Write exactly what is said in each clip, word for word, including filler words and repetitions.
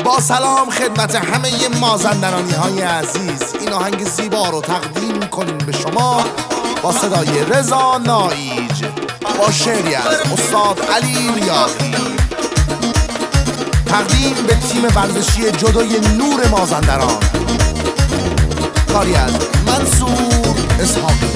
با سلام خدمت همه مازندرانی های عزیز، این آهنگ زیبا رو تقدیم کنیم به شما با صدای رضا نایج با شعری از استاد علی ریاضی، تقدیم به تیم ورزشی جدوی نور مازندران، کاری از منصور اسحاقی.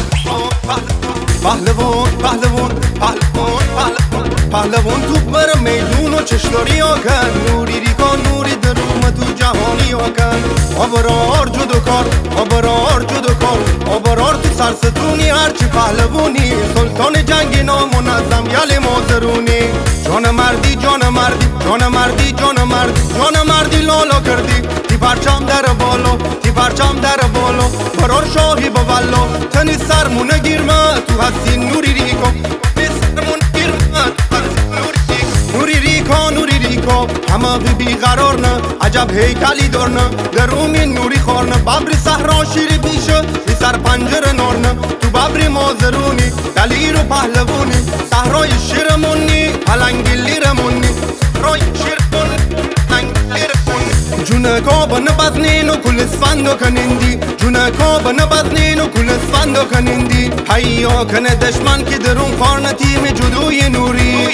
پهلوان پهلوان پهلوان پهلوان تو بر میدون و چشلاری آکن، نوری ریکان نوری دروم تو جهانی آکن، آبرار جدو کار آبرار جدو کار آبرار تو سرستونی هرچی پهلوانی، سلطان جنگ نامنظم یل مازرونی، جان مردی جان مردی جان مردی جان مردی جان مردی لالا کردی، تی پرچم در بالا تی پرچم در بالا برار شاهی با والا، تنی سرمونه گیرمه تو هستی نوری ریکو، سرمون گیرمه تو هستی نوری ریکو، نوری ریکو نوری ریکو همه بی بیقرار نه، عجب هیکلی دار نه، در اومی نوری خور نه، ببری صحرا شیری بیشه بی سر پنجره نار نه، تو ببری مازرونی دلیر و پهلوانی، صحرای شیرمونی پلنگی رمونی، صحرای شیرمونی پلنگی رمونی، جونه کابن بزنین و کل اسفندو کنندی، جونه کابن بزنین و کل اسفندو کنندی، حیا کنه دشمن که درون خارن تیم جدوی نوری.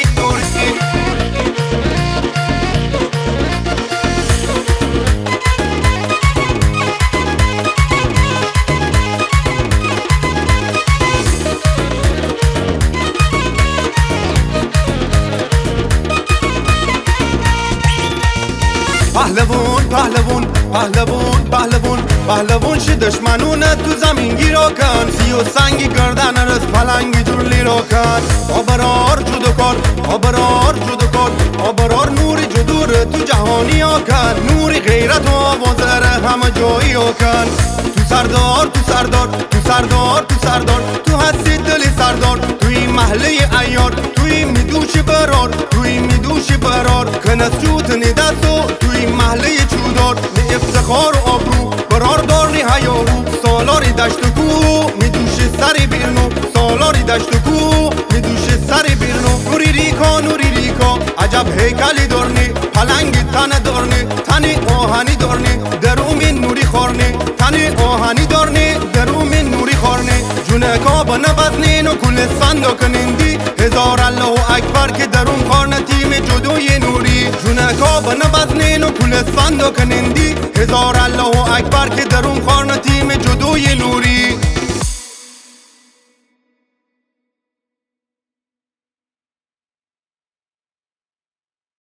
پهلوان پهلوان پهلوان پهلوان پهلوان ش دشمنونه تو زمین گیرا کن، سی و سنگی گردن رس پلنگی جور لیرا کن، آبرار جدو کار آبرار جدو کار آبرار نوری جدور تو جهانی آکن، نوری غیرت و آوازره همه جایی آکن، تو سردار تو سردار تو سردار تو سردار تو هستی دلی سردار، توی محله ایار توی میدوش برار توی میدوش برار، کنس جوت ندستو توی محله چودار، نی افتخار و آبرو برار دار نی حیارو، سالاری دشت کو میدوش سری بیرنو سالاری دشت کو میدوش سری بیرنو، نوری ریکا نوری ریکا عجب هیکلی دارنی، پلنگی تنه دارنی تنی آهنی دارنی، در اومی نوری خورنی تنی آهنی دارنی در اومی نوری خورنی، جونه کابا نبزنین و کل اسفندو کنندی، هزار الله اکبر که در اون خورن تیم جدوی نوری، جونه کابا نبزنین و کل اسفندو کنندی، هزار الله اکبر که در اون خورن